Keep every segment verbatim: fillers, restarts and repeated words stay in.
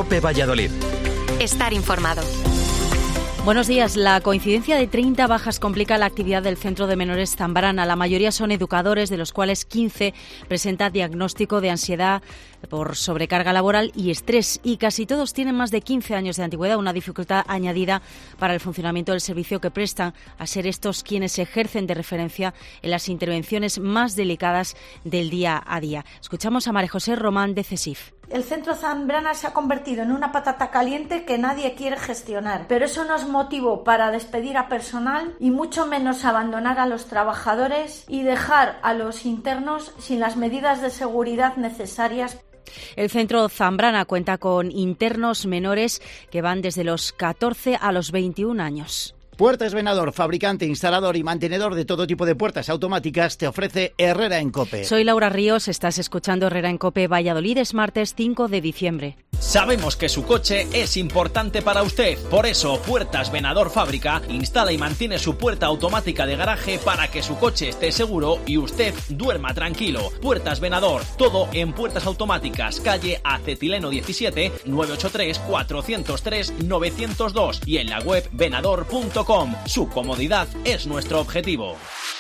COPE Valladolid. Estar informado. Buenos días. La coincidencia de treinta bajas complica la actividad del Centro de Menores Zambrana. La mayoría son educadores, de los cuales quince presentan diagnóstico de ansiedad por sobrecarga laboral y estrés. Y casi todos tienen más de quince años de antigüedad, una dificultad añadida para el funcionamiento del servicio que prestan, a ser estos quienes ejercen de referencia en las intervenciones más delicadas del día a día. Escuchamos a María José Román de CESIF. El Centro Zambrana se ha convertido en una patata caliente que nadie quiere gestionar, pero eso no es motivo para despedir a personal y mucho menos abandonar a los trabajadores y dejar a los internos sin las medidas de seguridad necesarias. El Centro Zambrana cuenta con internos menores que van desde los catorce a los veintiún años. Puertas Venador, fabricante, instalador y mantenedor de todo tipo de puertas automáticas, te ofrece Herrera en COPE. Soy Laura Ríos, estás escuchando Herrera en COPE Valladolid, es martes cinco de diciembre. Sabemos que su coche es importante para usted, por eso Puertas Venador Fábrica instala y mantiene su puerta automática de garaje para que su coche esté seguro y usted duerma tranquilo. Puertas Venador, todo en puertas automáticas, calle Acetileno diecisiete, nueve ocho tres, cuatro cero tres, nueve cero dos y en la web venador punto com. Su comodidad es nuestro objetivo.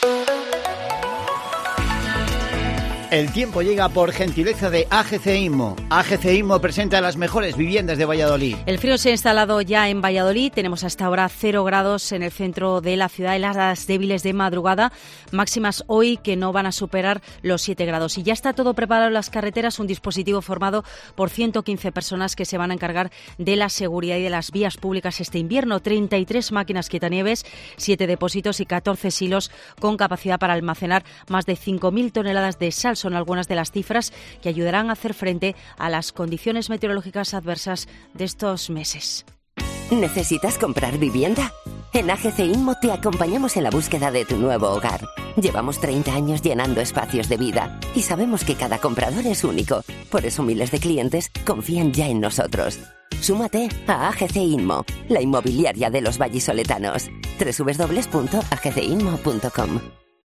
El tiempo llega por gentileza de A G C Inmo. A G C Inmo presenta las mejores viviendas de Valladolid. El frío se ha instalado ya en Valladolid. Tenemos hasta ahora cero grados en el centro de la ciudad, heladas débiles de madrugada, máximas hoy que no van a superar los siete grados. Y ya está todo preparado en las carreteras, un dispositivo formado por ciento quince personas que se van a encargar de la seguridad y de las vías públicas este invierno. treinta y tres máquinas quitanieves, siete depósitos y catorce silos con capacidad para almacenar más de cinco mil toneladas de sal. Son algunas de las cifras que ayudarán a hacer frente a las condiciones meteorológicas adversas de estos meses. ¿Necesitas comprar vivienda? En A G C Inmo te acompañamos en la búsqueda de tu nuevo hogar. Llevamos treinta años llenando espacios de vida y sabemos que cada comprador es único. Por eso miles de clientes confían ya en nosotros. Súmate a A G C Inmo, la inmobiliaria de los vallisoletanos. doble u doble u doble u punto a g c inmo punto com.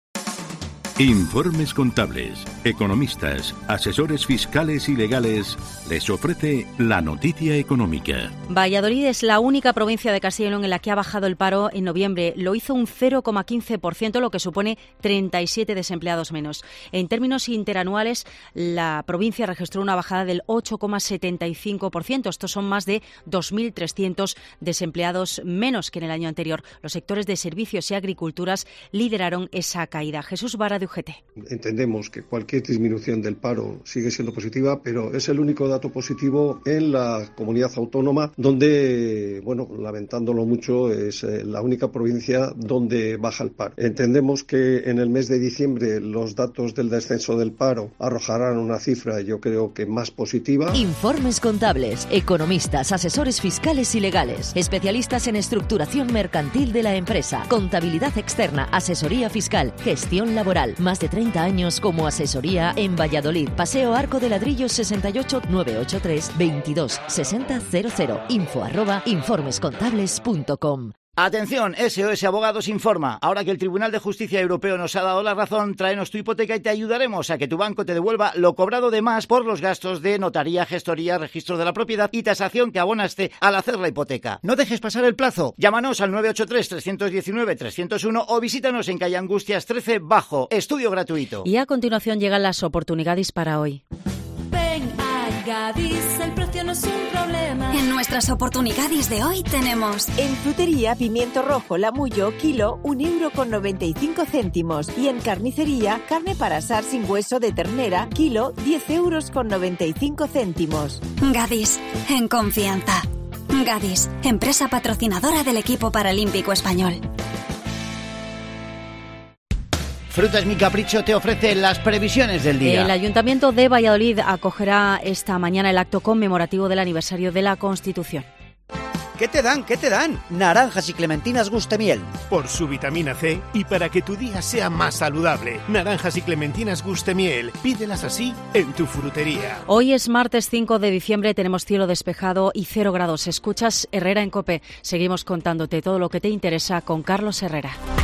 Informes contables, economistas, asesores fiscales y legales les ofrece la noticia económica. Valladolid es la única provincia de Castilla y León en la que ha bajado el paro en noviembre. Lo hizo un cero coma quince por ciento, lo que supone treinta y siete desempleados menos. En términos interanuales, la provincia registró una bajada del ocho coma setenta y cinco por ciento. Estos son más de dos mil trescientos desempleados menos que en el año anterior. Los sectores de servicios y agriculturas lideraron esa caída. Jesús Vara de U G T. Entendemos que cualquier disminución del paro sigue siendo positiva, pero es el único dato positivo en la comunidad autónoma donde, bueno, lamentándolo mucho, es la única provincia donde baja el paro. Entendemos que en el mes de diciembre los datos del descenso del paro arrojarán una cifra, yo creo que más positiva. Informes contables, economistas, asesores fiscales y legales, especialistas en estructuración mercantil de la empresa, contabilidad externa, asesoría fiscal, gestión laboral. Más de treinta años como asesoría en Valladolid. Paseo Arco de Ladrillos sesenta y ocho, nueve ocho tres, veintidós sesenta cero cero. Info arroba informescontables punto com. Atención, S O S Abogados informa. Ahora que el Tribunal de Justicia Europeo nos ha dado la razón, tráenos tu hipoteca y te ayudaremos a que tu banco te devuelva lo cobrado de más por los gastos de notaría, gestoría, registro de la propiedad y tasación que abonaste al hacer la hipoteca. No dejes pasar el plazo. Llámanos al nueve ocho tres, tres uno nueve, tres cero uno o visítanos en calle Angustias trece Bajo. Estudio gratuito. Y a continuación llegan las oportunidades para hoy. Ven a Gadis, el precio no es un problema. En nuestras oportunidades de hoy tenemos... En frutería, pimiento rojo, lamullo, kilo, un euro con noventa y cinco céntimos. Y en carnicería, carne para asar sin hueso de ternera, kilo, diez euros con noventa y cinco céntimos. Gadis, en confianza. Gadis, empresa patrocinadora del equipo paralímpico español. Frutas Mi Capricho te ofrece las previsiones del día. El Ayuntamiento de Valladolid acogerá esta mañana el acto conmemorativo del aniversario de la Constitución. ¿Qué te dan? ¿Qué te dan? Naranjas y clementinas Gustemiel. Por su vitamina C y para que tu día sea más saludable. Naranjas y clementinas Gustemiel. Pídelas así en tu frutería. Hoy es martes cinco de diciembre, tenemos cielo despejado y cero grados. Escuchas Herrera en COPE. Seguimos contándote todo lo que te interesa con Carlos Herrera.